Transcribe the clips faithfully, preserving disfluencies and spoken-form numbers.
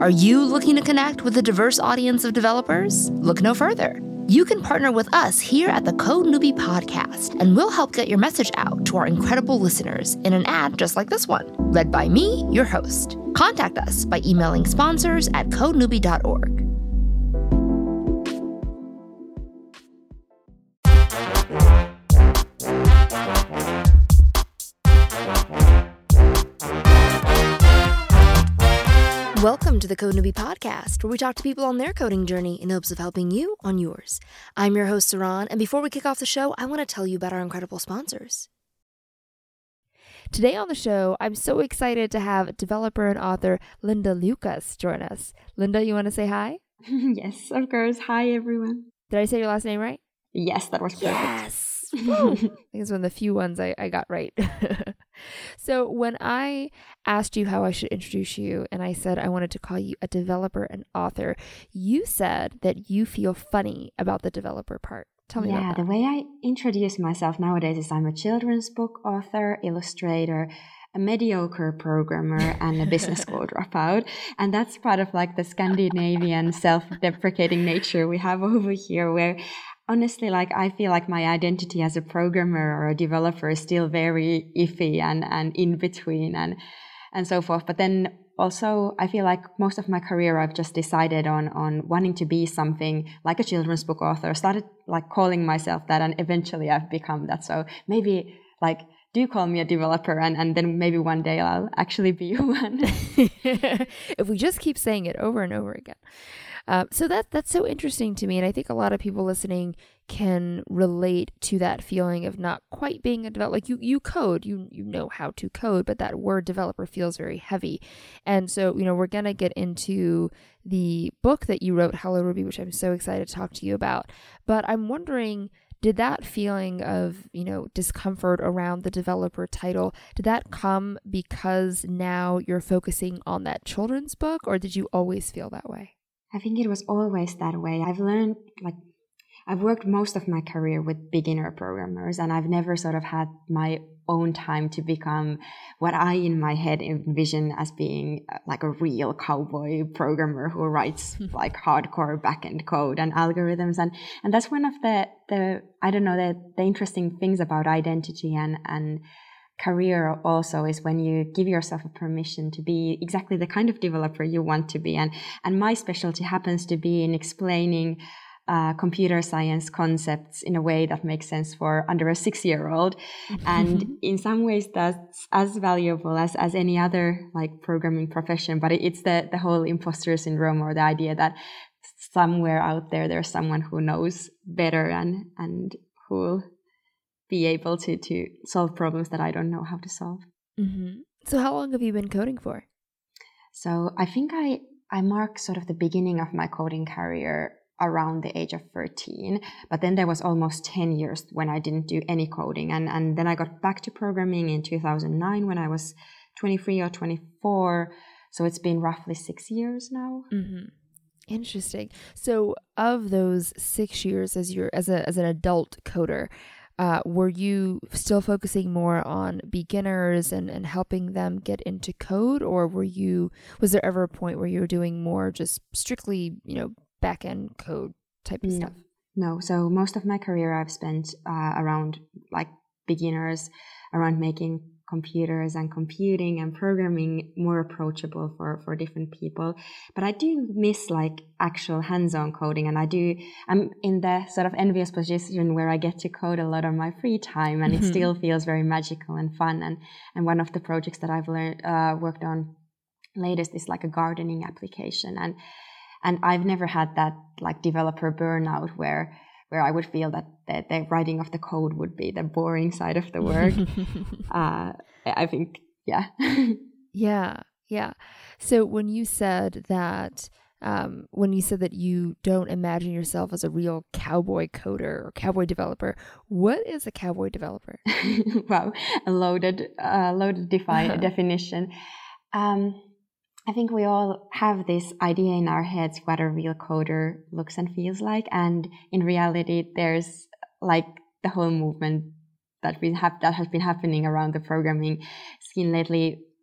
Are you looking to connect with a diverse audience of developers? Look no further. You can partner with us here at the Code Newbie Podcast, and we'll help get your message out to our incredible listeners in an ad just like this one, read by me, your host. Contact us by emailing sponsors at code newbie dot org. Welcome to the Code Newbie Podcast, where we talk to people on their coding journey in hopes of helping you on yours. I'm your host, Saran, and before we kick off the show, I want to tell you about our incredible sponsors. Today on the show, I'm so excited to have developer and author Linda Lucas join us. Linda, you want to say hi? Yes, of course. Hi, everyone. Did I say your last name right? Yes, that was perfect. Yes! I think it's one of the few ones I, I got right. So when I asked you how I should introduce you, and I said I wanted to call you a developer and author, you said that you feel funny about the developer part. Tell me yeah, about that. The way I introduce myself nowadays is I'm a children's book author, illustrator, a mediocre programmer, and a business school dropout. And that's part of like the Scandinavian self-deprecating nature we have over here, where honestly, like I feel like my identity as a programmer or a developer is still very iffy and, and in between and and so forth. But then also I feel like most of my career I've just decided on on wanting to be something like a children's book author. Started like calling myself that, and eventually I've become that. So maybe like do call me a developer, and, and then maybe one day I'll actually be one. If we just keep saying it over and over again. Um, so that that's so interesting to me, and I think a lot of people listening can relate to that feeling of not quite being a developer. Like you, you code, you you know how to code, but that word developer feels very heavy. And so, you know, we're gonna get into the book that you wrote, Hello Ruby, which I'm so excited to talk to you about. But I'm wondering, did that feeling of, you know, discomfort around the developer title, did that come because now you're focusing on that children's book, or did you always feel that way? I think it was always that way. I've learned, like, I've worked most of my career with beginner programmers, and I've never sort of had my own time to become what I in my head envision as being like a real cowboy programmer who writes like hardcore backend code and algorithms. And, and that's one of the, the, I don't know, the, the interesting things about identity and, and career also is when you give yourself a permission to be exactly the kind of developer you want to be. And, and my specialty happens to be in explaining uh, computer science concepts in a way that makes sense for under a six-year-old. And in some ways that's as valuable as, as any other like programming profession. But it's the, the whole imposter syndrome, or the idea that somewhere out there there's someone who knows better and, and who will be able to, to solve problems that I don't know how to solve. Mm-hmm. So how long have you been coding for? So I think I, I mark sort of the beginning of my coding career around the age of thirteen, but then there was almost ten years when I didn't do any coding. And, and then I got back to programming in two thousand nine when I was twenty-three or twenty-four. So it's been roughly six years now. Mm-hmm. Interesting. So of those six years as you're as a as an adult coder, Uh, were you still focusing more on beginners and, and helping them get into code, or were you, was there ever a point where you were doing more just strictly, you know, back-end code type of no. stuff? No. So most of my career I've spent uh, around like beginners, around making computers and computing and programming more approachable for, for different people. But I do miss like actual hands-on coding, and I do, I'm in the sort of envious position where I get to code a lot on my free time, and mm-hmm. it still feels very magical and fun. And, and one of the projects that I've learned, uh, worked on latest is like a gardening application. And, and I've never had that like developer burnout where where I would feel that the, the writing of the code would be the boring side of the work. uh, I think, yeah. yeah, yeah. So when you said that, um, when you said that you don't imagine yourself as a real cowboy coder or cowboy developer, what is a cowboy developer? Wow, a loaded, uh, loaded defi- definition. Um, I think we all have this idea in our heads what a real coder looks and feels like. And in reality, there's like the whole movement that we have that has been happening around the programming scene lately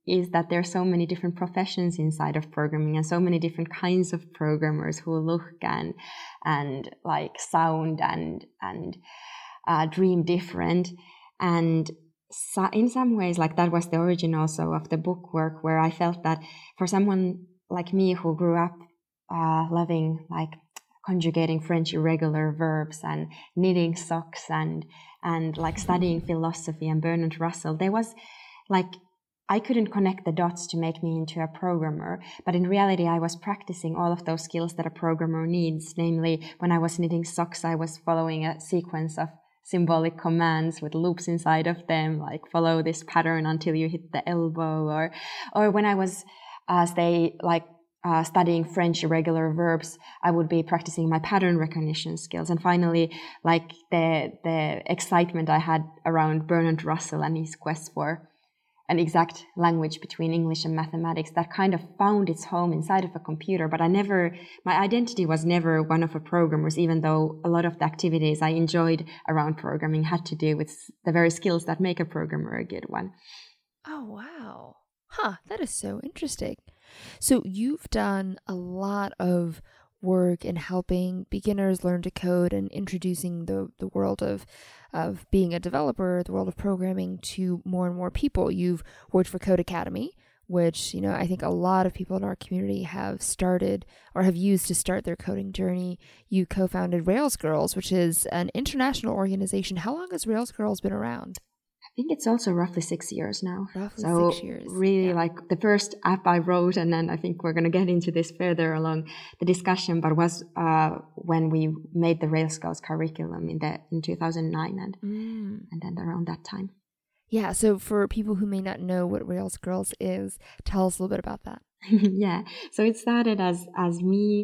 is that there are so many different professions inside of programming and so many different kinds of programmers who look and and like sound and and uh, dream different. And so in some ways, like that was the origin also of the book work, where I felt that for someone like me who grew up uh, loving like conjugating French irregular verbs and knitting socks and and like studying philosophy and Bertrand Russell, there was like I couldn't connect the dots to make me into a programmer, but in reality I was practicing all of those skills that a programmer needs. Namely, when I was knitting socks, I was following a sequence of symbolic commands with loops inside of them, like follow this pattern until you hit the elbow, or or when I was uh, say like uh, studying French irregular verbs, I would be practicing my pattern recognition skills. And finally, like the the excitement I had around Bertrand Russell and his quest for an exact language between English and mathematics, that kind of found its home inside of a computer. But I never, my identity was never one of a programmer, even though a lot of the activities I enjoyed around programming had to do with the very skills that make a programmer a good one. Oh, wow. Huh, that is so interesting. So you've done a lot of work in helping beginners learn to code and introducing the, the world of of being a developer, the world of programming to more and more people. You've worked for Code Academy, which, you know, I think a lot of people in our community have started or have used to start their coding journey. You co-founded Rails Girls, which is an international organization. How long has Rails Girls been around? I think it's also roughly six years now. Roughly so six years. Really, yeah. like the first app I wrote, and then I think we're going to get into this further along the discussion, but was uh, when we made the Rails Girls curriculum in the in two thousand nine and mm. and then around that time. Yeah. So for people who may not know what Rails Girls is, tell us a little bit about that. Yeah. So it started as as me.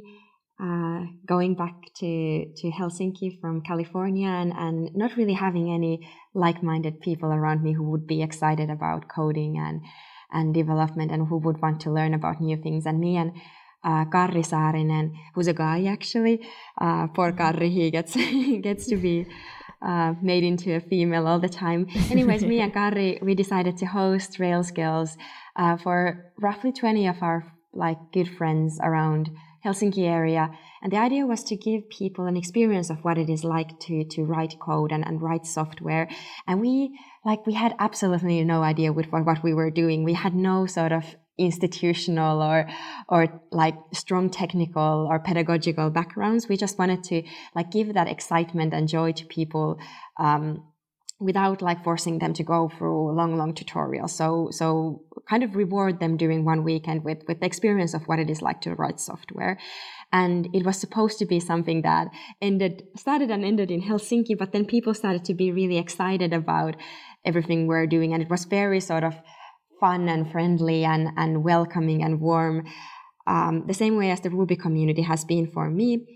Uh, going back to, to Helsinki from California and, and not really having any like-minded people around me who would be excited about coding and, and development and who would want to learn about new things. And me and uh, Karri Saarinen, who's a guy actually, uh, poor Karri, he gets, gets to be uh, made into a female all the time. Anyways, me and Karri, we decided to host Rails Girls uh, for roughly twenty of our like good friends around Helsinki area. And the idea was to give people an experience of what it is like to, to write code and, and write software. And we, like, we had absolutely no idea with what, what we were doing. We had no sort of institutional or, or like strong technical or pedagogical backgrounds. We just wanted to like give that excitement and joy to people, um, without like forcing them to go through long, long tutorials. So, so kind of reward them during one weekend with, with the experience of what it is like to write software. And it was supposed to be something that ended, started and ended in Helsinki, but then people started to be really excited about everything we're doing. And it was very sort of fun and friendly and, and welcoming and warm, um, the same way as the Ruby community has been for me.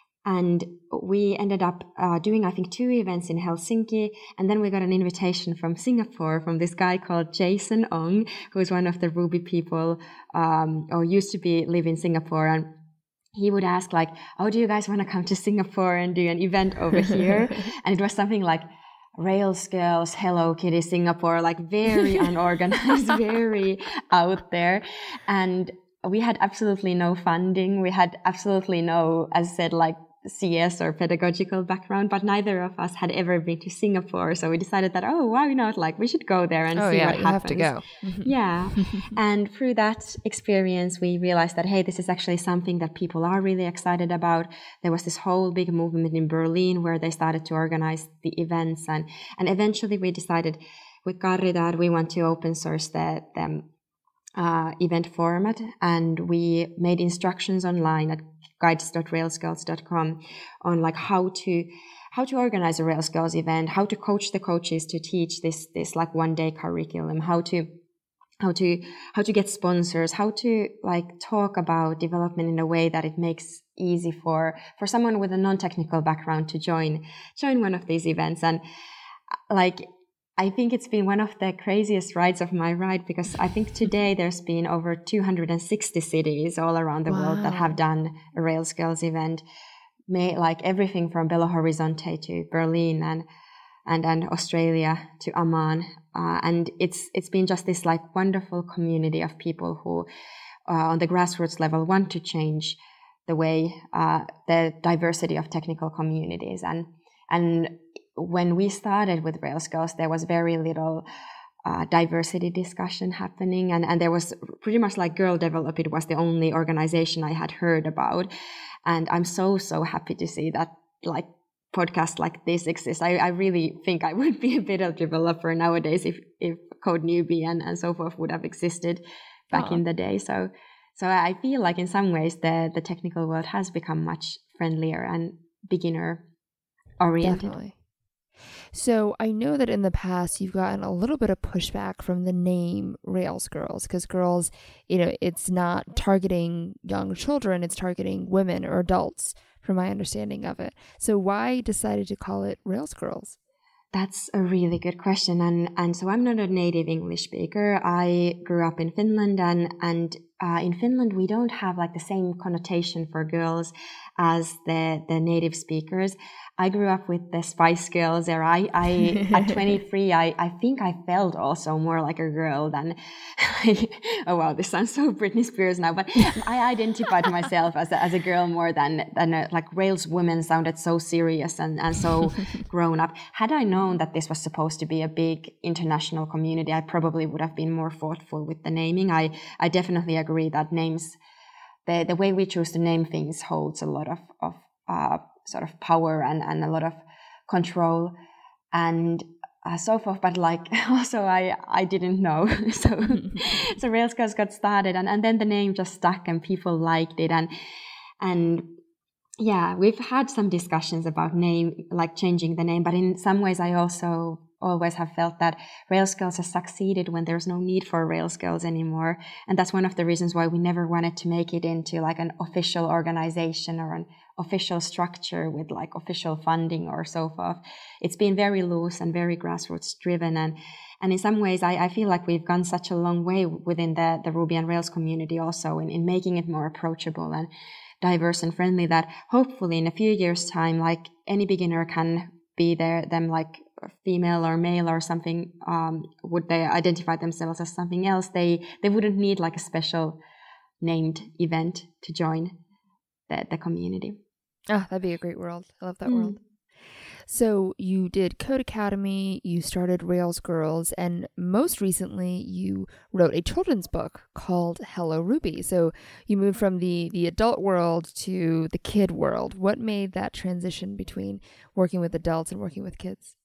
And we ended up uh, doing, I think, two events in Helsinki. And then we got an invitation from Singapore from this guy called Jason Ong, who is one of the Ruby people, um, or used to be live in Singapore. And he would ask like, oh, do you guys want to come to Singapore and do an event over here? And it was something like Rails Girls, Hello Kitty, Singapore, like very unorganized, very out there. And we had absolutely no funding. We had absolutely no, as I said, like, C S or pedagogical background, but neither of us had ever been to Singapore. So we decided that, oh, why not? Like, we should go there and oh, see yeah, what you happens. have to go. Yeah. And through that experience, we realized that, hey, this is actually something that people are really excited about. There was this whole big movement in Berlin where they started to organize the events. And, and eventually we decided with Karri that we want to open source the, the uh, event format. And we made instructions online at guides dot rails girls dot com on like how to how to organize a Rails Girls event, how to coach the coaches to teach this this like one day curriculum, how to how to how to get sponsors, how to like talk about development in a way that it makes easy for for someone with a non-technical background to join join one of these events. And like I think it's been one of the craziest rides of my ride, because I think today there's been over two hundred sixty cities all around the wow. world that have done a Rails Girls event, May, like everything from Belo Horizonte to Berlin and and, and Australia to Amman. Uh, and it's it's been just this like wonderful community of people who uh, on the grassroots level want to change the way uh, the diversity of technical communities. And and when we started with Rails Girls, there was very little uh, diversity discussion happening, and, and there was pretty much like Girl Develop. It was the only organization I had heard about, and I'm so so happy to see that like podcasts like this exist. I, I really think I would be a better developer nowadays if if Code Newbie and, and so forth would have existed back Aww. in the day. So so I feel like in some ways the the technical world has become much friendlier and beginner oriented. Definitely. So I know that in the past you've gotten a little bit of pushback from the name Rails Girls, because girls, you know, it's not targeting young children, it's targeting women or adults, from my understanding of it. So why decided to call it Rails Girls? That's a really good question. And and so I'm not a native English speaker. I grew up in Finland, and, and uh, in Finland we don't have like the same connotation for girls as the, the native speakers. I grew up with the Spice Girls era. I, I at twenty-three, I, I think I felt also more like a girl than, oh wow, this sounds so Britney Spears now, but I identified myself as a, as a girl more than, than a, like Rails women sounded so serious and, and so grown up. Had I known that this was supposed to be a big international community, I probably would have been more thoughtful with the naming. I, I definitely agree that names, the, the way we choose to name things holds a lot of, of uh, sort of power and, and a lot of control and uh, so forth. But like also I, I didn't know. so so Rails Girls got started and, and then the name just stuck and people liked it. And and yeah, we've had some discussions about name, like changing the name. But in some ways I also always have felt that Rails Girls has succeeded when there's no need for Rails Girls anymore. And that's one of the reasons why we never wanted to make it into like an official organization or an official structure with like official funding or so forth. It's been very loose and very grassroots driven. And, and in some ways, I, I feel like we've gone such a long way within the, the Ruby and Rails community also in, in making it more approachable and diverse and friendly that hopefully in a few years' time, like any beginner can be there, them like female or male or something, um, would they identify themselves as something else, they, they wouldn't need like a special named event to join the, the community. Ah, that'd be a great world. I love that mm. world. So you did Code Academy, you started Rails Girls, and most recently you wrote a children's book called Hello Ruby. So you moved from the, the adult world to the kid world. What made that transition between working with adults and working with kids?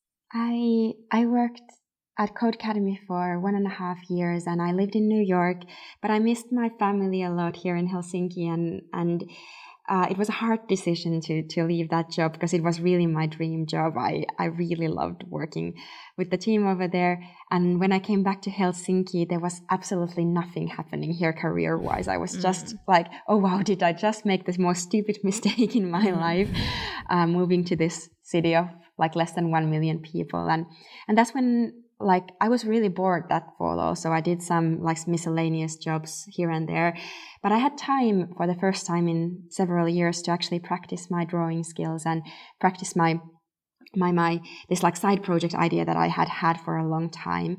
I I worked at Code Academy for one and a half years and I lived in New York, but I missed my family a lot here in Helsinki, and and Uh, it was a hard decision to to leave that job because it was really my dream job. I, I really loved working with the team over there. And when I came back to Helsinki, there was absolutely nothing happening here career-wise. I was just mm. like, oh, wow, did I just make this most stupid mistake in my life, uh, moving to this city of like less than one million people. And and that's when like I was really bored that fall also. I did some like miscellaneous jobs here and there, but I had time for the first time in several years to actually practice my drawing skills and practice my my my this like side project idea that I had had for a long time.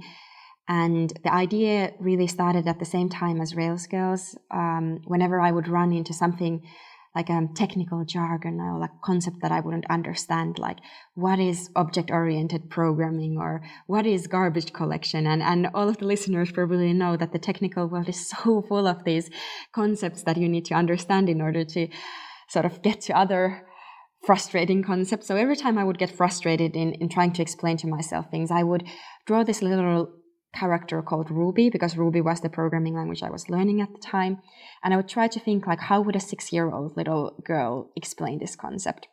And the idea really started at the same time as Rails Girls. Um, whenever I would run into something like a um, technical jargon or like concept that I wouldn't understand, like what is object-oriented programming or what is garbage collection? And, and all of the listeners probably know that the technical world is so full of these concepts that you need to understand in order to sort of get to other frustrating concepts. So every time I would get frustrated in, in trying to explain to myself things, I would draw this little character called Ruby, because Ruby was the programming language I was learning at the time. And I would try to think like, how would a six-year-old little girl explain this concept?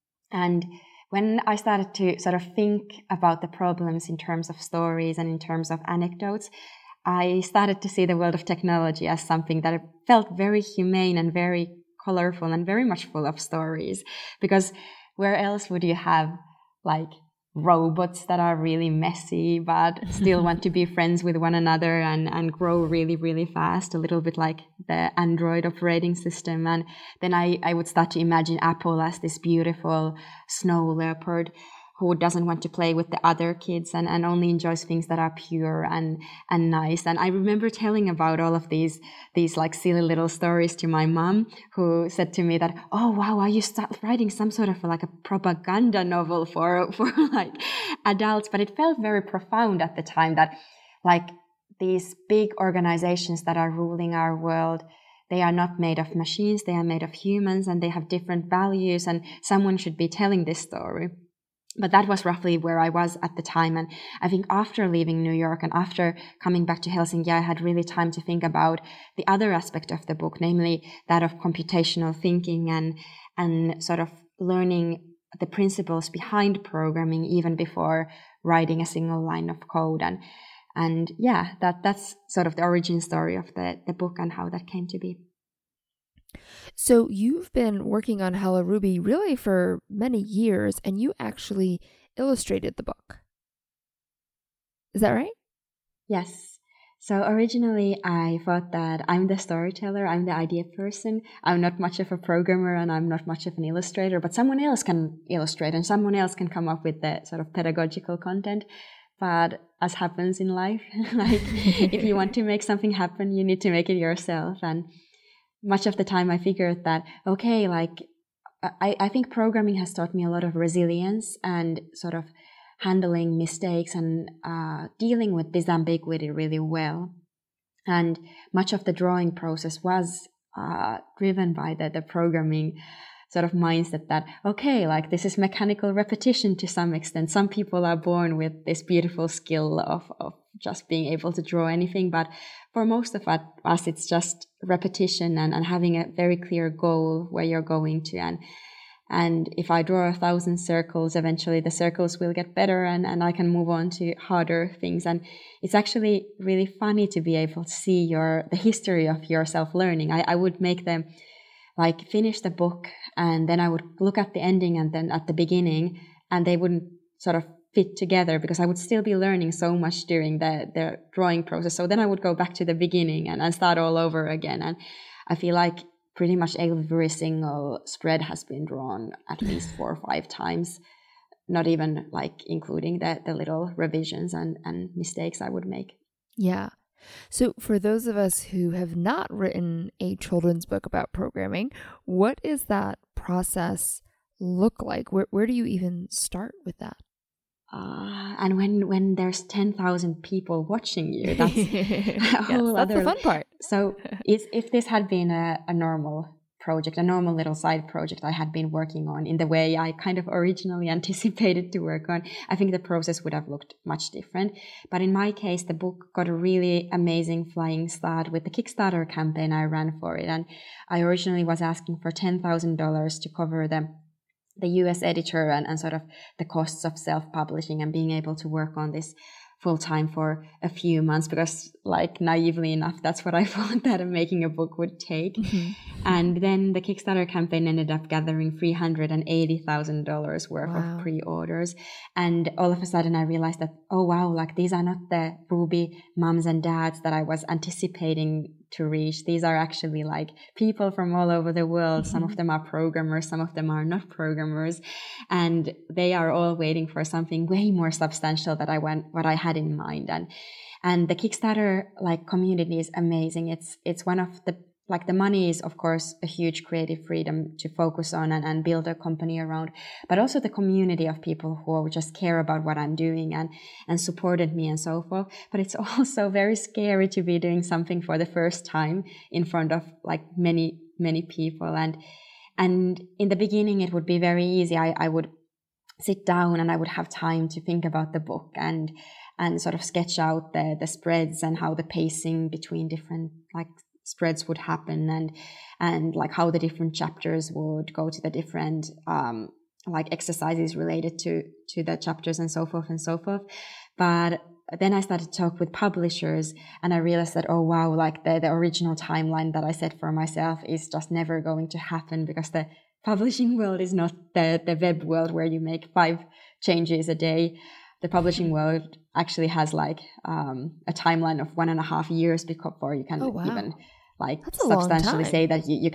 And when I started to sort of think about the problems in terms of stories and in terms of anecdotes, I started to see the world of technology as something that felt very humane and very colorful and very much full of stories. Because where else would you have like robots that are really messy but still want to be friends with one another and, and grow really, really fast, a little bit like the Android operating system. And then I, I would start to imagine Apple as this beautiful snow leopard who doesn't want to play with the other kids and, and only enjoys things that are pure and and nice. And I remember telling about all of these these like silly little stories to my mom, who said to me that, oh wow, are you start writing some sort of like a propaganda novel for for like adults? But it felt very profound at the time that like these big organizations that are ruling our world, they are not made of machines, they are made of humans, and they have different values, and someone should be telling this story. But that was roughly where I was at the time. And I think after leaving New York and after coming back to Helsinki, I had really time to think about the other aspect of the book, namely that of computational thinking and, and sort of learning the principles behind programming even before writing a single line of code. And, and yeah, that, that's sort of the origin story of the, the book and how that came to be. So you've been working on Hello Ruby really for many years, and you actually illustrated the book. Is that right? Yes. So originally I thought that I'm the storyteller, I'm the idea person. I'm not much of a programmer and I'm not much of an illustrator, but someone else can illustrate and someone else can come up with the sort of pedagogical content. But as happens in life, like if you want to make something happen, you need to make it yourself. And much of the time I figured that, okay, like I, I think programming has taught me a lot of resilience and sort of handling mistakes and uh, dealing with this ambiguity really well. And much of the drawing process was uh, driven by the, the programming sort of mindset that, okay, like this is mechanical repetition to some extent. Some people are born with this beautiful skill of, of just being able to draw anything. But for most of us, it's just repetition and, and having a very clear goal where you're going to. And and if I draw a thousand circles, eventually the circles will get better and, and I can move on to harder things. And it's actually really funny to be able to see your the history of your self-learning. I, I would make them like finish the book and then I would look at the ending and then at the beginning, and they wouldn't sort of fit together because I would still be learning so much during the, the drawing process. So then I would go back to the beginning and, and start all over again. And I feel like pretty much every single spread has been drawn at least four or five times, not even like including the, the little revisions and, and mistakes I would make. Yeah. So for those of us who have not written a children's book about programming, what is that process look like? Where where do you even start with that? Uh, and when, when there's ten thousand people watching you, that's a yes, whole that's other... the fun part. So if, if this had been a, a normal project, a normal little side project I had been working on in the way I kind of originally anticipated to work on, I think the process would have looked much different. But in my case, the book got a really amazing flying start with the Kickstarter campaign I ran for it. And I originally was asking for ten thousand dollars to cover the the U S editor and, and sort of the costs of self-publishing and being able to work on this full-time for a few months, because like naively enough, that's what I thought that making a book would take. Mm-hmm. And then the Kickstarter campaign ended up gathering three hundred eighty thousand dollars worth wow. of pre-orders. And all of a sudden I realized that, oh wow, like these are not the Ruby moms and dads that I was anticipating to reach. These are actually like people from all over the world. Mm-hmm. Some of them are programmers, some of them are not programmers, and they are all waiting for something way more substantial than I want, what I had in mind. And and the Kickstarter like community is amazing. It's it's one of the like the money is of course a huge creative freedom to focus on and, and build a company around, but also the community of people who just care about what I'm doing and and supported me and so forth. But it's also very scary to be doing something for the first time in front of like many many people. And and in the beginning it would be very easy. I, I would sit down and I would have time to think about the book and and sort of sketch out the the spreads and how the pacing between different like spreads would happen and and like how the different chapters would go to the different um like exercises related to to the chapters and so forth and so forth. But then I started to talk with publishers and I realized that, oh wow, like the, the original timeline that I set for myself is just never going to happen, because the publishing world is not the the web world where you make five changes a day. The publishing world actually has like um, a timeline of one and a half years before you can oh, wow. even like That's substantially say that you, you can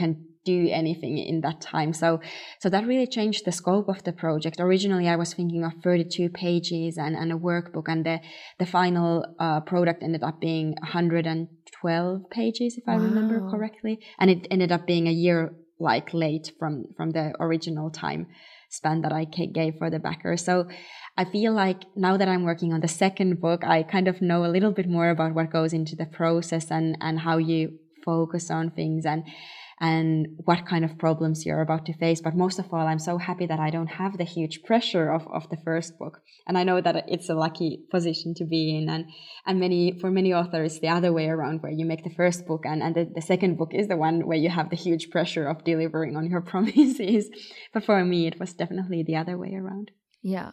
do anything in that time. So so that really changed the scope of the project. Originally, I was thinking of thirty-two pages and, and a workbook, and the, the final uh, product ended up being one hundred twelve pages, if Wow. I remember correctly. And it ended up being a year like late from, from the original time span that I gave for the backer. So I feel like now that I'm working on the second book, I kind of know a little bit more about what goes into the process and, and how you focus on things and and what kind of problems you're about to face. But most of all, I'm so happy that I don't have the huge pressure of, of the first book. And I know that it's a lucky position to be in. And, and many for many authors, the other way around, where you make the first book and, and the, the second book is the one where you have the huge pressure of delivering on your promises. But for me, it was definitely the other way around. Yeah.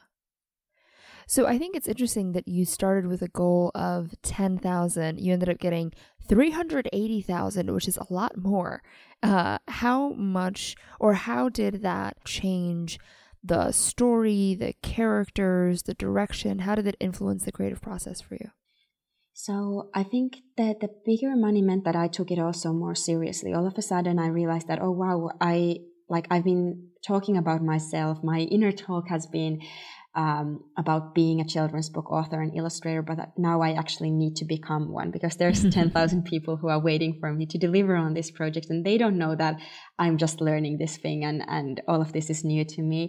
So I think it's interesting that you started with a goal of ten thousand. You ended up getting three hundred eighty thousand, which is a lot more. Uh, how much or how did that change the story, the characters, the direction? How did it influence the creative process for you? So I think that the bigger money meant that I took it also more seriously. All of a sudden, I realized that, oh, wow, I like I've been talking about myself. My inner talk has been Um, about being a children's book author and illustrator, but now I actually need to become one, because there's ten thousand people who are waiting for me to deliver on this project, and they don't know that I'm just learning this thing and, and all of this is new to me.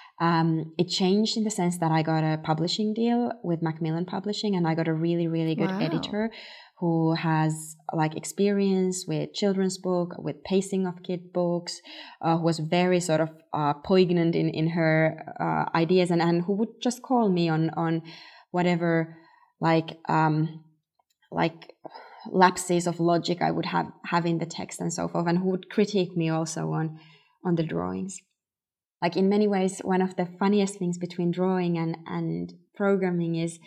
Um, it changed in the sense that I got a publishing deal with Macmillan Publishing, and I got a really, really good Wow. editor who has like experience with children's book, with pacing of kid books, uh, who was very sort of uh, poignant in, in her uh, ideas, and, and who would just call me on, on whatever like um, like lapses of logic I would have, have in the text and so forth, and who would critique me also on, on the drawings. Like in many ways, one of the funniest things between drawing and, and programming is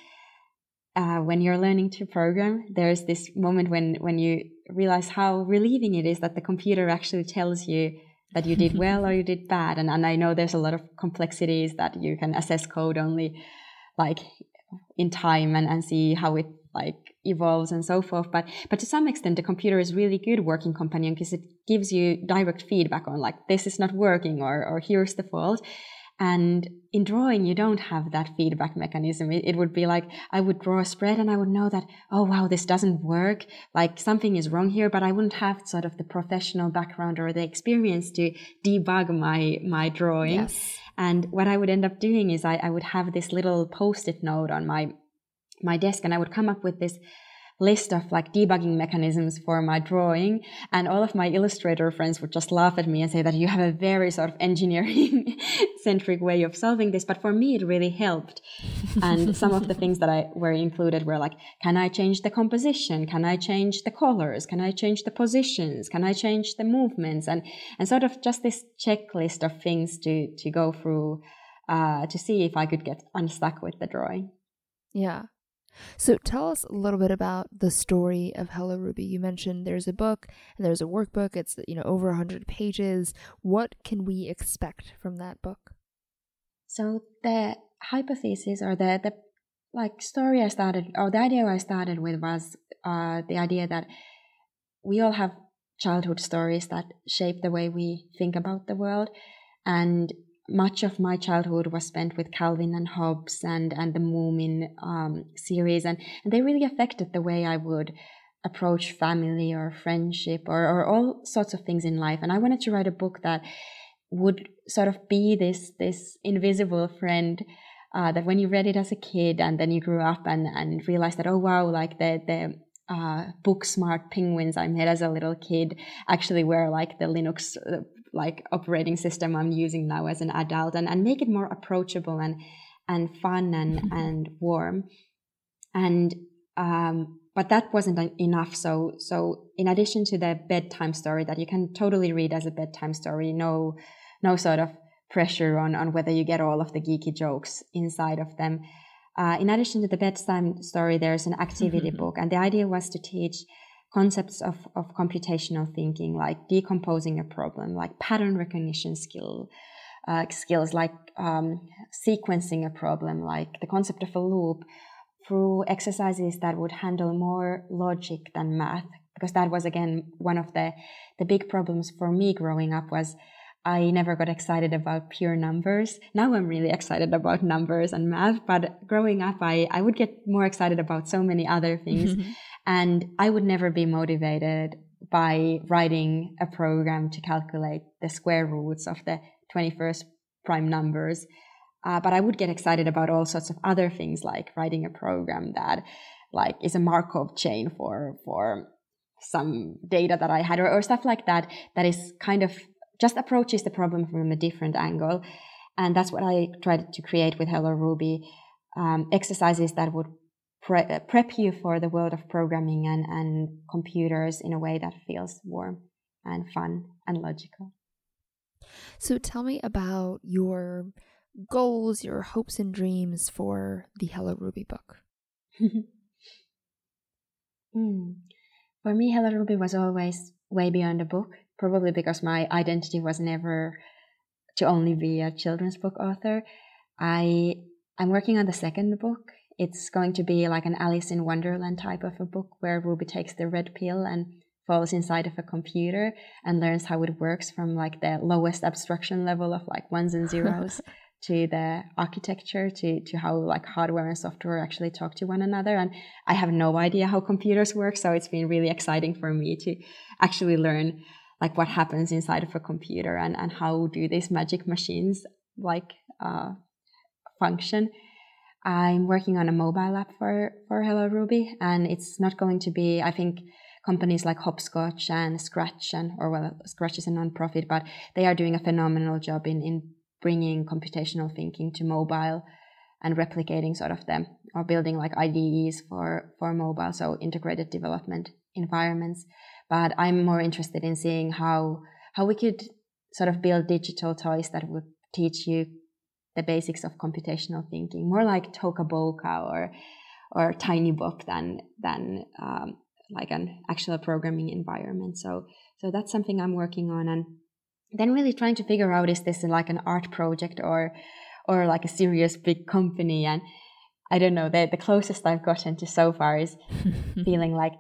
Uh, when you're learning to program, there's this moment when, when you realize how relieving it is that the computer actually tells you that you did well or you did bad. And, and I know there's a lot of complexities that you can assess code only like in time and, and see how it like evolves and so forth. But but to some extent, the computer is really good working companion because it gives you direct feedback on like, this is not working, or or here's the fault. And in drawing, you don't have that feedback mechanism. It, it would be like, I would draw a spread and I would know that, oh, wow, this doesn't work. Like something is wrong here, but I wouldn't have sort of the professional background or the experience to debug my, my drawing. Yes. And what I would end up doing is I, I would have this little post-it note on my, my desk, and I would come up with this list of like debugging mechanisms for my drawing, and all of my illustrator friends would just laugh at me and say that you have a very sort of engineering centric way of solving this, but for me it really helped. And some of the things that I were included were like, can I change the composition, can I change the colors, can I change the positions, can I change the movements, and and sort of just this checklist of things to to go through uh to see if I could get unstuck with the drawing. Yeah. So tell us a little bit about the story of Hello Ruby. You mentioned there's a book and there's a workbook. It's, you know, over one hundred pages. What can we expect from that book? So the hypothesis, or the, the like story I started, or the idea I started with was uh, the idea that we all have childhood stories that shape the way we think about the world. And much of my childhood was spent with Calvin and Hobbes and, and the Moomin um, series, and, and they really affected the way I would approach family or friendship or, or all sorts of things in life. And I wanted to write a book that would sort of be this this invisible friend uh, that when you read it as a kid and then you grew up and, and realized that, oh, wow, like the, the uh, book smart penguins I met as a little kid actually were like the Linux uh, like operating system I'm using now as an adult, and, and make it more approachable and and fun and, and warm. And um, but that wasn't enough. So so in addition to the bedtime story that you can totally read as a bedtime story, no no sort of pressure on, on whether you get all of the geeky jokes inside of them. Uh, in addition to the bedtime story, there's an activity book, and the idea was to teach concepts of, of computational thinking, like decomposing a problem, like pattern recognition skill, uh, skills, like um, sequencing a problem, like the concept of a loop, through exercises that would handle more logic than math, because that was again one of the the big problems for me growing up. Was I never got excited about pure numbers. Now I'm really excited about numbers and math, but growing up I, I would get more excited about so many other things. And I would never be motivated by writing a program to calculate the square roots of the twenty-first prime numbers. Uh, but I would get excited about all sorts of other things, like writing a program that like is a Markov chain for for some data that I had, or, or stuff like that, that is kind of just approaches the problem from a different angle. And that's what I tried to create with Hello Ruby, um, exercises that would pre- prep you for the world of programming and, and computers in a way that feels warm and fun and logical. So tell me about your goals, your hopes and dreams for the Hello Ruby book. mm. For me, Hello Ruby was always way beyond a book, probably because my identity was never to only be a children's book author. I, I'm working on the second book. It's going to be like an Alice in Wonderland type of a book where Ruby takes the red pill and falls inside of a computer and learns how it works from like the lowest abstraction level of like ones and zeros to the architecture, to, to how like hardware and software actually talk to one another. And I have no idea how computers work, so it's been really exciting for me to actually learn like what happens inside of a computer and, and how do these magic machines like uh, function. I'm working on a mobile app for, for Hello Ruby, and it's not going to be, I think, companies like Hopscotch and Scratch, and or well, Scratch is a non-profit, but they are doing a phenomenal job in, in bringing computational thinking to mobile and replicating sort of them, or building like I D Es for, for mobile, so integrated development environments. But I'm more interested in seeing how how we could sort of build digital toys that would teach you the basics of computational thinking, more like Toca Boca or or TinyBop than than um, like an actual programming environment. So so that's something I'm working on, and then really trying to figure out, is this like an art project or or like a serious big company? And I don't know, the, the closest I've gotten to so far is feeling like,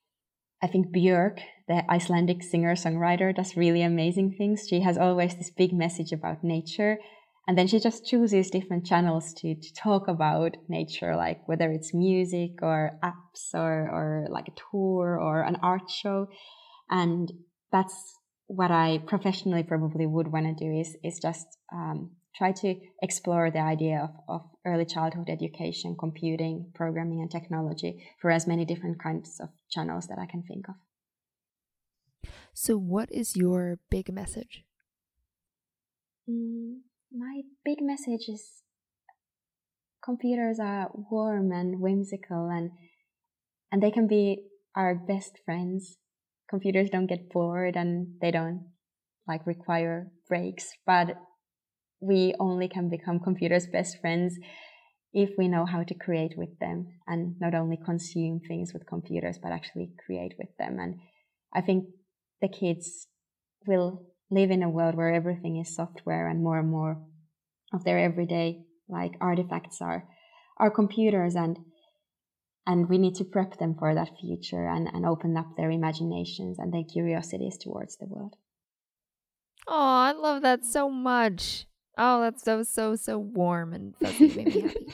I think Björk, the Icelandic singer-songwriter, does really amazing things. She has always this big message about nature, and then she just chooses different channels to, to talk about nature, like whether it's music or apps or, or like a tour or an art show. And that's what I professionally probably would want to do, is, is just um, try to explore the idea of, of early childhood education, computing, programming, and technology for as many different kinds of channels that I can think of. So what is your big message? Mm, my big message is computers are warm and whimsical, and and they can be our best friends. Computers don't get bored and they don't like require breaks, but we only can become computers' best friends if we know how to create with them, and not only consume things with computers, but actually create with them. And I think the kids will live in a world where everything is software, and more and more of their everyday like artifacts are are computers, and and we need to prep them for that future and, and open up their imaginations and their curiosities towards the world. Oh, I love that so much. Oh, that's so, so, so warm and fuzzy. Made me happy.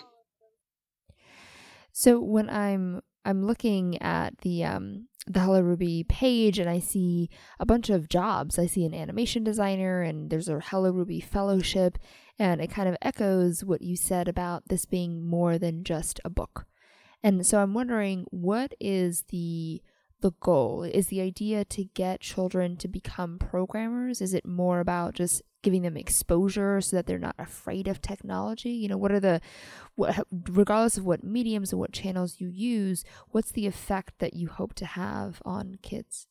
So when I'm I'm looking at the um the Hello Ruby page, and I see a bunch of jobs. I see an animation designer, and there's a Hello Ruby fellowship, and it kind of echoes what you said about this being more than just a book. And so I'm wondering, what is the the goal? Is the idea to get children to become programmers? Is it more about just giving them exposure so that they're not afraid of technology? You know, what are the, what, regardless of what mediums and what channels you use, what's the effect that you hope to have on kids?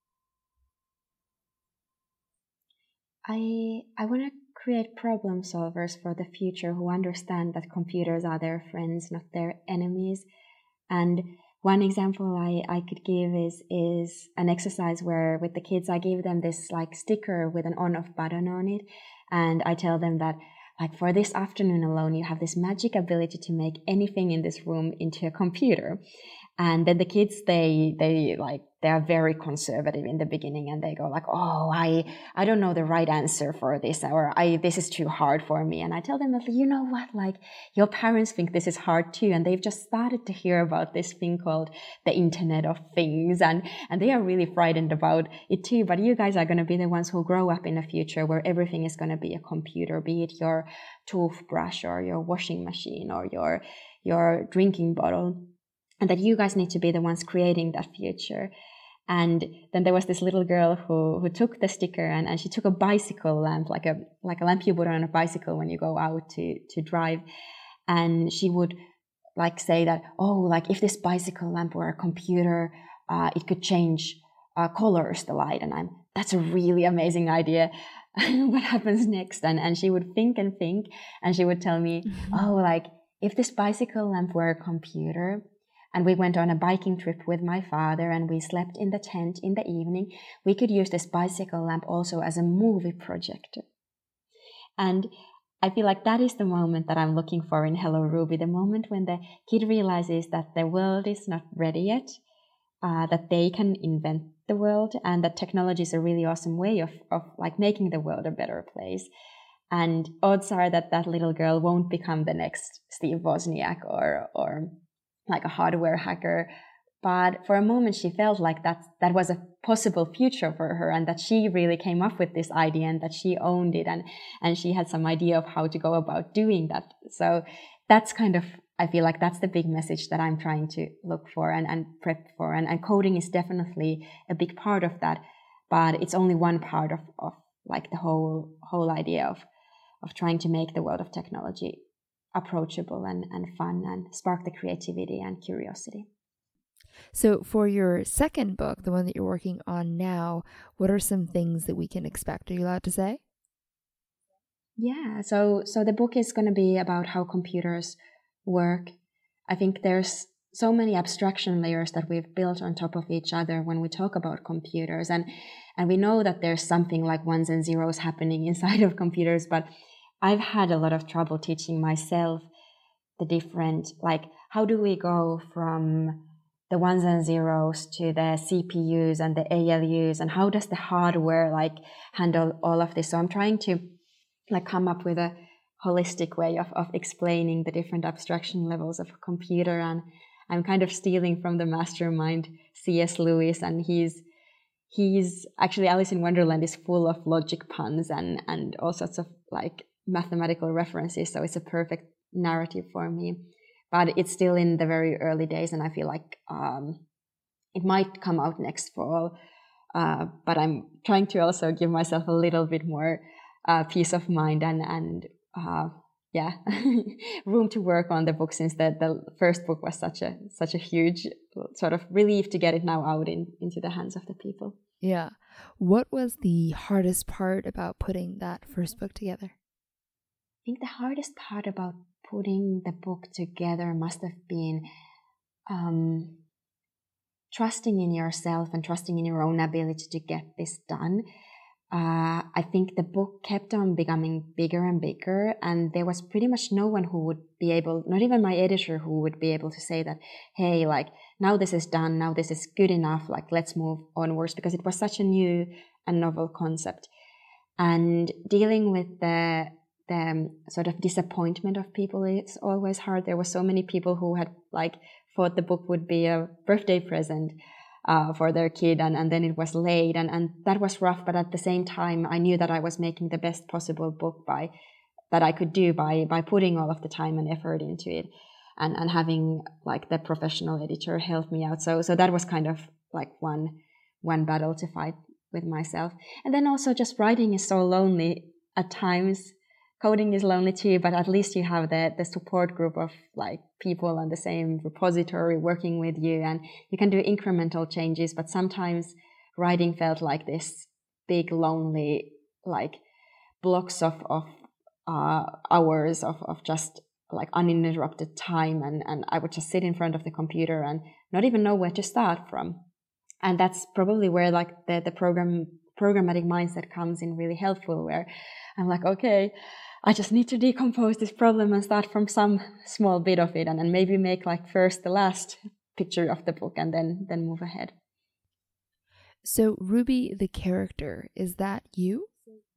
I I want to create problem solvers for the future who understand that computers are their friends, not their enemies. And one example I, I could give is is an exercise where with the kids I give them this like sticker with an on-off button on it, and I tell them that like for this afternoon alone, you have this magic ability to make anything in this room into a computer. And then the kids, they, they like, they are very conservative in the beginning, and they go like, oh, I, I don't know the right answer for this, or I, this is too hard for me. And I tell them that, you know what, like your parents think this is hard too. And they've just started to hear about this thing called the Internet of Things. And, and they are really frightened about it too. But you guys are going to be the ones who grow up in a future where everything is going to be a computer, be it your toothbrush or your washing machine or your, your drinking bottle. And that you guys need to be the ones creating that future. And then there was this little girl who, who took the sticker and, and she took a bicycle lamp, like a like a lamp you put on a bicycle when you go out to, to drive. And she would like say that, oh, like if this bicycle lamp were a computer, uh, it could change uh, colors, the light. And I'm, that's a really amazing idea. What happens next? And, and she would think and think, and she would tell me, mm-hmm. oh, like if this bicycle lamp were a computer, and we went on a biking trip with my father, and we slept in the tent in the evening, we could use this bicycle lamp also as a movie projector. And I feel like that is the moment that I'm looking for in Hello Ruby, the moment when the kid realizes that the world is not ready yet, uh, that they can invent the world, and that technology is a really awesome way of, of like making the world a better place. And odds are that that little girl won't become the next Steve Wozniak or or like a hardware hacker. But for a moment, she felt like that that was a possible future for her, and that she really came up with this idea, and that she owned it, and, and she had some idea of how to go about doing that. So that's kind of, I feel like that's the big message that I'm trying to look for and, and prep for. And, and coding is definitely a big part of that, but it's only one part of, of like the whole whole idea of, of trying to make the world of technology approachable and, and fun and spark the creativity and curiosity. So for your second book, the one that you're working on now, what are some things that we can expect? Are you allowed to say? Yeah, so so the book is going to be about how computers work. I think there's so many abstraction layers that we've built on top of each other when we talk about computers. And, and we know that there's something like ones and zeros happening inside of computers, but I've had a lot of trouble teaching myself the different, like, how do we go from the ones and zeros to the C P Us and the A L Us, and how does the hardware like handle all of this? So I'm trying to like come up with a holistic way of, of explaining the different abstraction levels of a computer. And I'm kind of stealing from the mastermind C S Lewis, and he's he's actually Alice in Wonderland is full of logic puns and and all sorts of like mathematical references, so it's a perfect narrative for me. But it's still in the very early days, and I feel like um, it might come out next fall. Uh, but I'm trying to also give myself a little bit more uh, peace of mind and and uh, yeah, room to work on the book, since the the first book was such a such a huge sort of relief to get it now out in, into the hands of the people. Yeah. What was the hardest part about putting that first book together? I think the hardest part about putting the book together must have been um, trusting in yourself and trusting in your own ability to get this done. Uh, I think the book kept on becoming bigger and bigger, and there was pretty much no one who would be able, not even my editor, who would be able to say that, hey, like, now this is done, now this is good enough, like, let's move onwards, because it was such a new and novel concept. And dealing with the the um, sort of disappointment of people, it's always hard. There were so many people who had like thought the book would be a birthday present uh, for their kid, and, and then it was late, and, and that was rough. But at the same time, I knew that I was making the best possible book by that I could do by by putting all of the time and effort into it, and, and having like the professional editor help me out. So so that was kind of like one one battle to fight with myself. And then also just writing is so lonely at times. Coding is lonely too, but at least you have the, the support group of like people on the same repository working with you, and you can do incremental changes. But sometimes writing felt like this big, lonely, like blocks of, of uh, hours of, of just like uninterrupted time. And, and I would just sit in front of the computer and not even know where to start from. And that's probably where like the, the program programmatic mindset comes in really helpful, where I'm like, okay, I just need to decompose this problem and start from some small bit of it, and then maybe make like first the last picture of the book and then then move ahead. So Ruby, the character, is that you?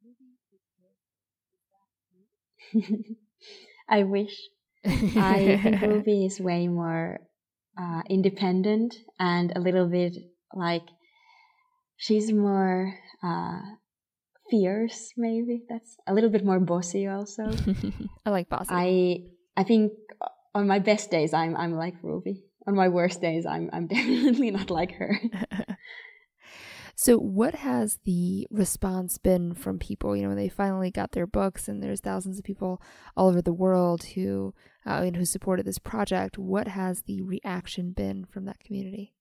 I wish. I think Ruby is way more uh, independent and a little bit like, she's more uh, fierce, maybe. That's a little bit more bossy also. I like bossy. I I think on my best days I'm I'm like Ruby. On my worst days I'm I'm definitely not like her. So what has the response been from people, you know, when they finally got their books and there's thousands of people all over the world who, uh, you know, who supported this project? What has the reaction been from that community?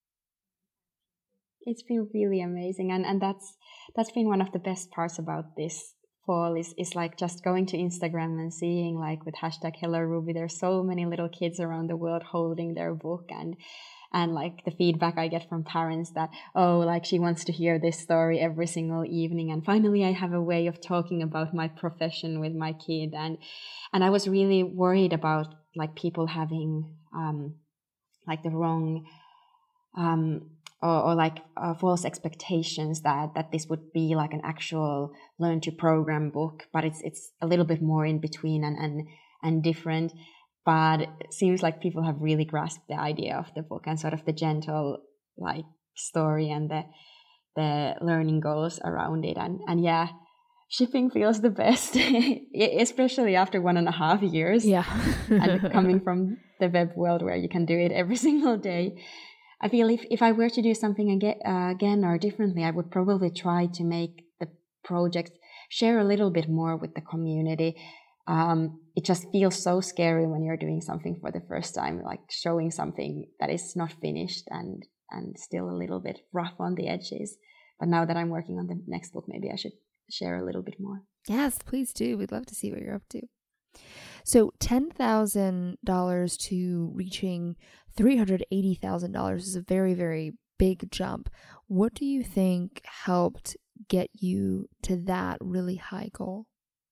It's been really amazing. And, and that's that's been one of the best parts about this fall is, is like just going to Instagram and seeing like with hashtag Hello Ruby, there's so many little kids around the world holding their book, and And like the feedback I get from parents that, oh, like she wants to hear this story every single evening. And finally, I have a way of talking about my profession with my kid. And and I was really worried about like people having um, like the wrong um, or, or like uh, false expectations that that this would be like an actual learn to program book. But it's it's a little bit more in between and and and different. But it seems like people have really grasped the idea of the book and sort of the gentle like story and the the learning goals around it. And and yeah, shipping feels the best, especially after one and a half years. Yeah. And coming from the web world where you can do it every single day. I feel if, if I were to do something again, uh, again or differently, I would probably try to make the project share a little bit more with the community. Um, it just feels so scary when you're doing something for the first time, like showing something that is not finished and and still a little bit rough on the edges. But now that I'm working on the next book, maybe I should share a little bit more. Yes, please do. We'd love to see what you're up to. So ten thousand dollars to reaching three hundred eighty thousand dollars is a very, very big jump. What do you think helped get you to that really high goal?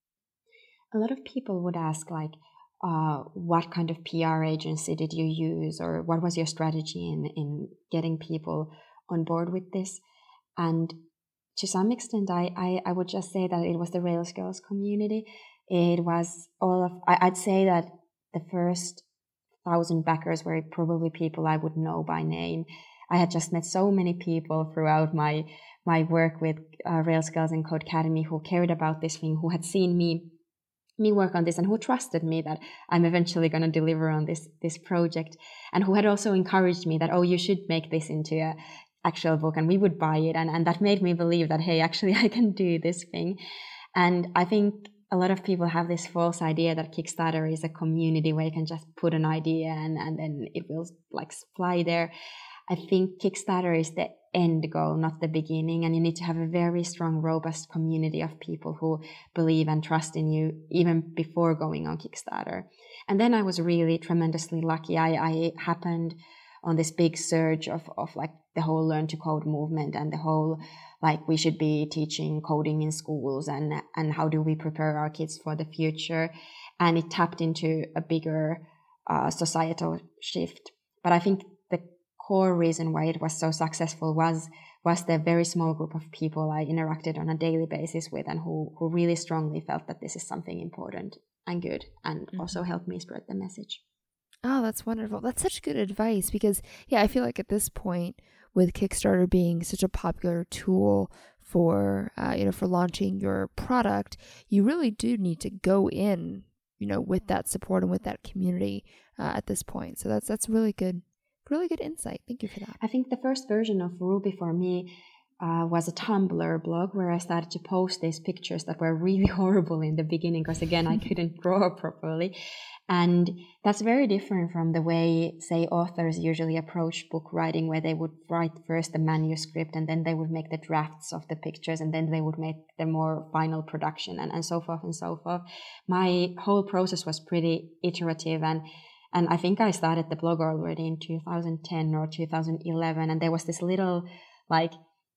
A lot of people would ask, like, uh, what kind of P R agency did you use, or what was your strategy in, in getting people on board with this? And to some extent, I, I, I would just say that it was the Rails Girls community. It was all of, I, I'd say that the first thousand backers were probably people I would know by name. I had just met so many people throughout my my work with uh, Rails Girls and Codecademy who cared about this thing, who had seen me me work on this, and who trusted me that I'm eventually going to deliver on this this project, and who had also encouraged me that, oh, you should make this into a actual book, and we would buy it, and, and that made me believe that, hey, actually I can do this thing. And I think a lot of people have this false idea that Kickstarter is a community where you can just put an idea and, and then it will like fly there. I think Kickstarter is the end goal, not the beginning, and you need to have a very strong, robust community of people who believe and trust in you even before going on Kickstarter. And then I was really tremendously lucky. I, I happened on this big surge of, of like the whole Learn to Code movement and the whole like we should be teaching coding in schools and and how do we prepare our kids for the future. And it tapped into a bigger uh, societal shift. But I think the core reason why it was so successful was was the very small group of people I interacted on a daily basis with, and who who really strongly felt that this is something important and good, and mm-hmm. also helped me spread the message. Oh, that's wonderful. That's such good advice, because yeah, I feel like at this point, with Kickstarter being such a popular tool for uh, you know for launching your product, you really do need to go in, you know, with that support and with that community uh, at this point. So that's that's really good. Really good insight. Thank you for that. I think the first version of Ruby for me uh, was a Tumblr blog where I started to post these pictures that were really horrible in the beginning because, again, I couldn't draw properly. And that's very different from the way, say, authors usually approach book writing, where they would write first the manuscript and then they would make the drafts of the pictures and then they would make the more final production and, and so forth and so forth. My whole process was pretty iterative, and And I think I started the blog already in two thousand ten or two thousand eleven. And there was this little like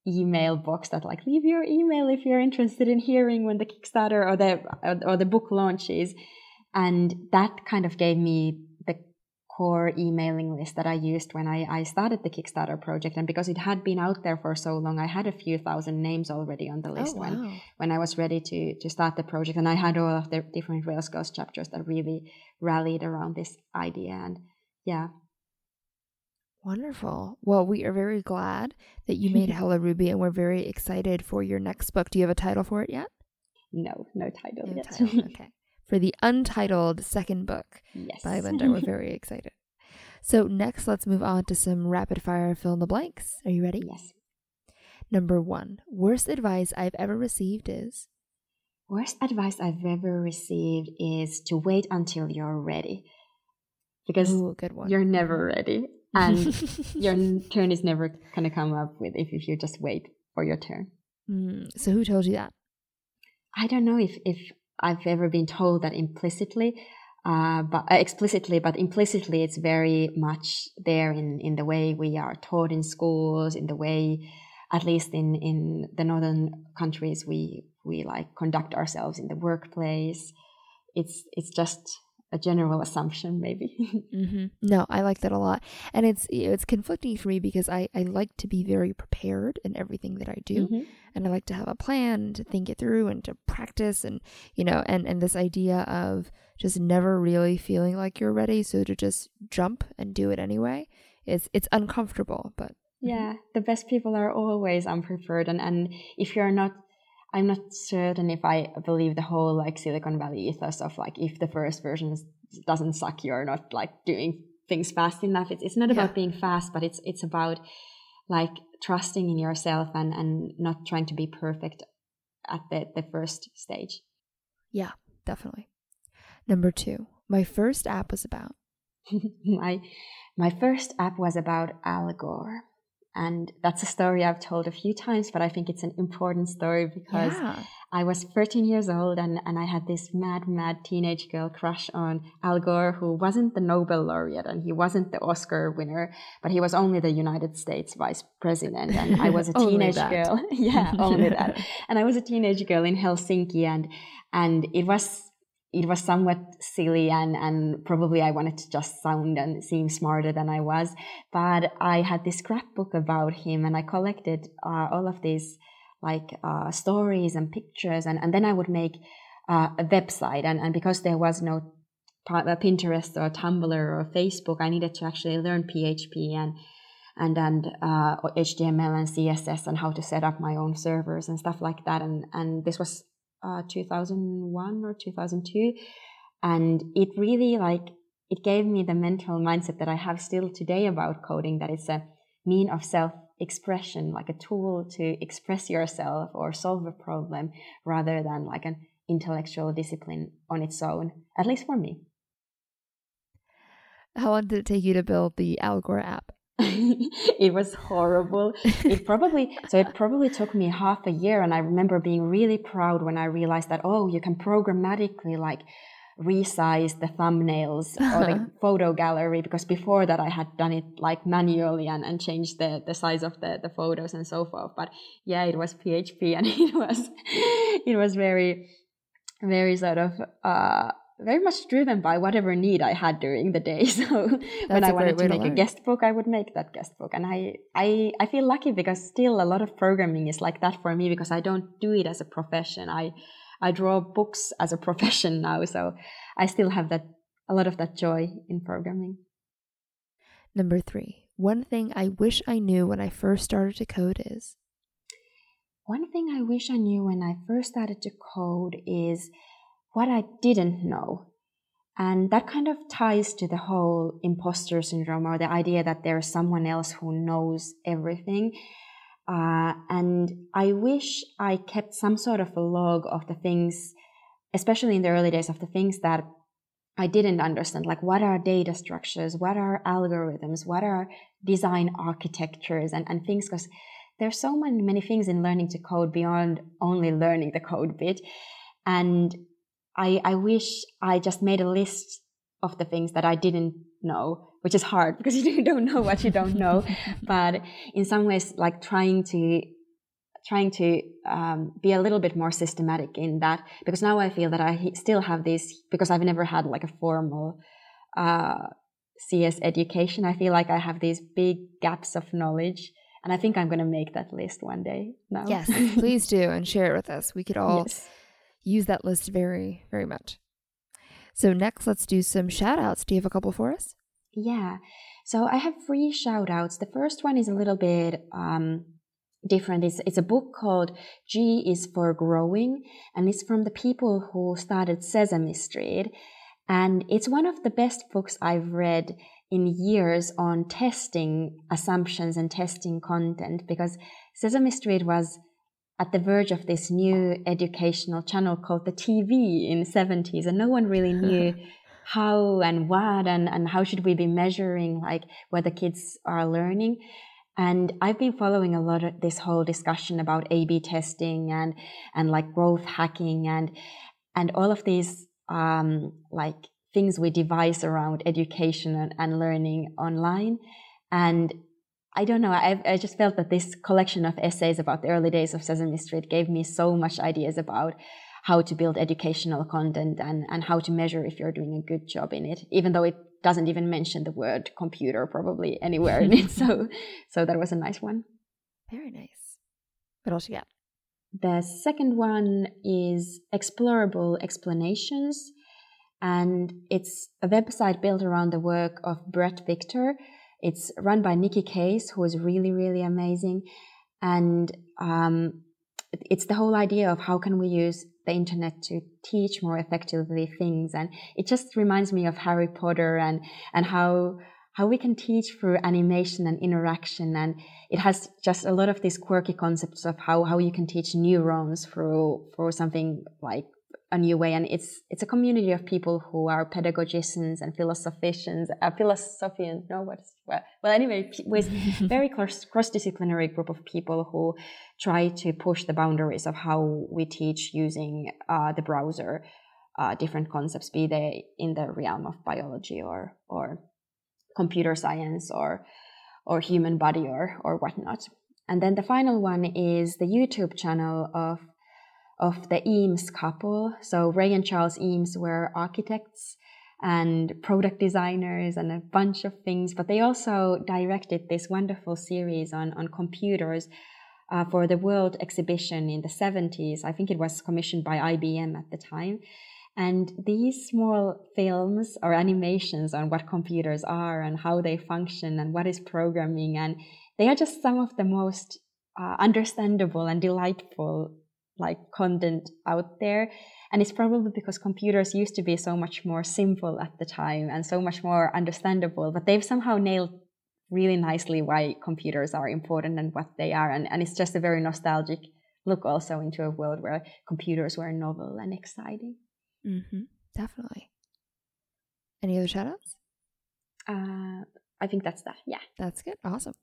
email box that like leave your email if you're interested in hearing when the Kickstarter or the or the book launches, and that kind of gave me the core emailing list that I used when I, I started the Kickstarter project. And because it had been out there for so long, I had a few thousand names already on the list. Oh, wow. when when I was ready to to start the project, and I had all of the different Rails Ghost chapters that really rallied around this idea. And yeah. Wonderful. Well, we are very glad that you made Hello Ruby, and we're very excited for your next book. Do you have a title for it yet? No, no title no yet. Title. Okay. For the untitled second book yes. by Linda, we're very excited. So next, let's move on to some rapid fire fill in the blanks. Are you ready? Yes. Number one, worst advice I've ever received is? Worst advice I've ever received is to wait until you're ready. Because Ooh, good one. You're never ready. And your turn is never going to come up with if, if you just wait for your turn. Mm, so who told you that? I don't know if, if I've ever been told that implicitly, uh, but uh, explicitly, but implicitly it's very much there in, in the way we are taught in schools, in the way, at least in, in the northern countries, we we like conduct ourselves in the workplace. It's it's just a general assumption, maybe. mm-hmm. No, I like that a lot. And it's it's conflicting for me because I, I like to be very prepared in everything that I do. Mm-hmm. And I like to have a plan, to think it through and to practice. And, you know, and, and this idea of just never really feeling like you're ready. So to just jump and do it anyway, is it's uncomfortable. But yeah, the best people are always unprepared. And, and if you're not, I'm not certain if I believe the whole like Silicon Valley ethos of like if the first version doesn't suck, you're not like doing things fast enough. It's it's not about yeah. being fast, but it's it's about like trusting in yourself and, and not trying to be perfect at the, the first stage. Yeah, definitely. Number two, my first app was about? my my first app was about Al Gore. And that's a story I've told a few times, but I think it's an important story because yeah. I was thirteen years old and, and I had this mad, mad teenage girl crush on Al Gore, who wasn't the Nobel laureate and he wasn't the Oscar winner, but he was only the United States vice president. And I was a teenage girl. yeah, only that. And I was a teenage girl in Helsinki, and and it was It was somewhat silly and, and probably I wanted to just sound and seem smarter than I was. But I had this scrapbook about him and I collected uh, all of these like uh, stories and pictures. And, and then I would make uh, a website. And, and because there was no Pinterest or Tumblr or Facebook, I needed to actually learn P H P and and and uh, H T M L and C S S and how to set up my own servers and stuff like that. And, and this was Uh, two thousand one or two thousand two, and it really like it gave me the mental mindset that I have still today about coding, that it's a mean of self-expression, like a tool to express yourself or solve a problem rather than like an intellectual discipline on its own, at least for me. How long did it take you to build the Al Gore app? It was horrible. It probably so it probably took me half a year, and I remember being really proud when I realized that oh, you can programmatically like resize the thumbnails or the photo gallery, because before that I had done it like manually and, and changed the, the size of the, the photos and so forth. But yeah, it was P H P and it was it was very very sort of uh very much driven by whatever need I had during the day. So when I wanted to make a guest book, I would make that guest book. And I, I, I feel lucky because still a lot of programming is like that for me, because I don't do it as a profession. I, I draw books as a profession now. So I still have that, a lot of that joy in programming. Number three, one thing I wish I knew when I first started to code is? One thing I wish I knew when I first started to code is what I didn't know. And that kind of ties to the whole imposter syndrome, or the idea that there's someone else who knows everything. Uh, and I wish I kept some sort of a log of the things, especially in the early days, of the things that I didn't understand. Like, what are data structures? What are algorithms? What are design architectures and, and things? Because there's so many, many things in learning to code beyond only learning the code bit. And I, I wish I just made a list of the things that I didn't know, which is hard because you don't know what you don't know. But in some ways, like trying to trying to um, be a little bit more systematic in that, because now I feel that I still have these, because I've never had like a formal uh, C S education. I feel like I have these big gaps of knowledge, and I think I'm going to make that list one day now. Yes, please do, and share it with us. We could all yes. use that list very, very much. So next, let's do some shout outs. Do you have a couple for us? Yeah. So I have three shout outs. The first one is a little bit um, different. It's, it's a book called G is for Growing, and it's from the people who started Sesame Street. And it's one of the best books I've read in years on testing assumptions and testing content, because Sesame Street was at the verge of this new educational channel called the T V in the seventies, and no one really knew how and what and, and how should we be measuring like what the kids are learning. And I've been following a lot of this whole discussion about A B testing and and like growth hacking and and all of these um, like things we devise around education and, and learning online. And I don't know, I I just felt that this collection of essays about the early days of Sesame Street gave me so much ideas about how to build educational content and, and how to measure if you're doing a good job in it, even though it doesn't even mention the word computer probably anywhere in it. So so that was a nice one. Very nice. What else you got? The second one is Explorable Explanations, and it's a website built around the work of Brett Victor. It's run by Nikki Case, who is really, really amazing. And um, it's the whole idea of how can we use the internet to teach more effectively things. And it just reminds me of Harry Potter and, and how how we can teach through animation and interaction. And it has just a lot of these quirky concepts of how, how you can teach neurons through, through something like a new way. And it's it's a community of people who are pedagogicians and philosophicians, uh, philosophians, no, what's, well, well, anyway, with very cross, cross-disciplinary group of people who try to push the boundaries of how we teach using uh, the browser, uh, different concepts, be they in the realm of biology or or computer science or or human body or or whatnot. And then the final one is the YouTube channel of of the Eames couple. So Ray and Charles Eames were architects and product designers and a bunch of things, but they also directed this wonderful series on, on computers uh, for the World Exhibition in the seventies. I think it was commissioned by I B M at the time. And these small films or animations on what computers are and how they function and what is programming, and they are just some of the most uh, understandable and delightful like content out there. And it's probably because computers used to be so much more simple at the time and so much more understandable, but they've somehow nailed really nicely why computers are important and what they are. And, and it's just a very nostalgic look also into a world where computers were novel and exciting. Mm-hmm. Definitely. Any other shout outs? Uh, I think that's that. Yeah. That's good. Awesome.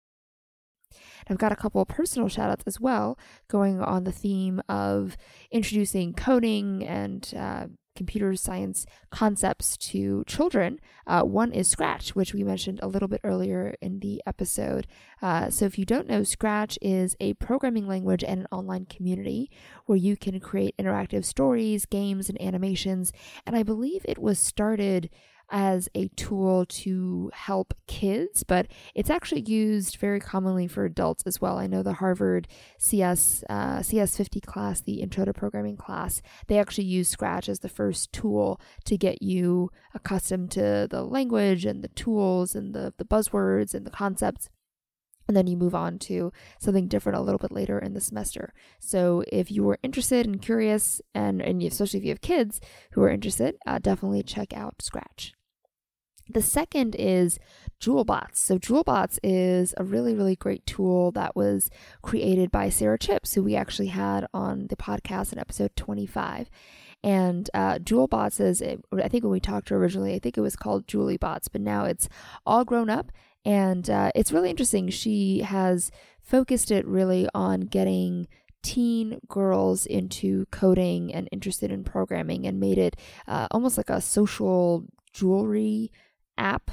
I've got a couple of personal shout outs as well, going on the theme of introducing coding and uh, computer science concepts to children. Uh, one is Scratch, which we mentioned a little bit earlier in the episode. Uh, so if you don't know, Scratch is a programming language and an online community where you can create interactive stories, games, and animations. And I believe it was started as a tool to help kids, but it's actually used very commonly for adults as well. I know the Harvard C S uh, C S fifty class, the Intro to Programming class, they actually use Scratch as the first tool to get you accustomed to the language and the tools and the, the buzzwords and the concepts. And then you move on to something different a little bit later in the semester. So if you were interested and curious, and, and especially if you have kids who are interested, uh, definitely check out Scratch. The second is JewelBots. So JewelBots is a really, really great tool that was created by Sarah Chips, who we actually had on the podcast in episode twenty-five. And uh, JewelBots is, I think when we talked to her originally, I think it was called JulieBots, but now it's all grown up. And uh, it's really interesting. She has focused it really on getting teen girls into coding and interested in programming, and made it uh, almost like a social jewelry app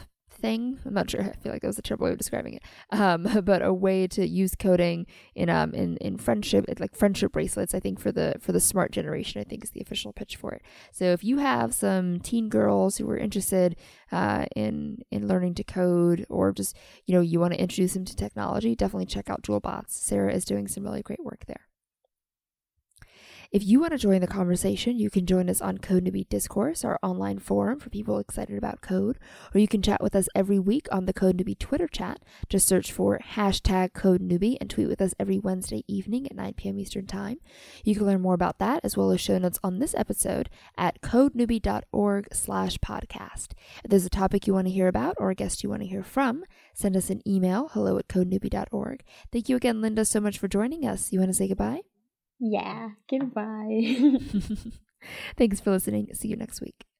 thing. I'm not sure. I feel like that was a terrible way of describing it. Um, but a way to use coding in um in, in friendship, like friendship bracelets. I think for the for the smart generation, I think is the official pitch for it. So if you have some teen girls who are interested uh, in in learning to code, or just you know you want to introduce them to technology, definitely check out JewelBots. Sarah is doing some really great work there. If you want to join the conversation, you can join us on Code Newbie Discourse, our online forum for people excited about code, or you can chat with us every week on the Code Newbie Twitter chat. Just search for hashtag Code Newbie and tweet with us every Wednesday evening at nine p.m. Eastern Time. You can learn more about that as well as show notes on this episode at codenewbie.org slash podcast. If there's a topic you want to hear about or a guest you want to hear from, send us an email, hello at codenewbie.org. Thank you again, Linda, so much for joining us. You want to say goodbye? Yeah, goodbye. Thanks for listening. See you next week.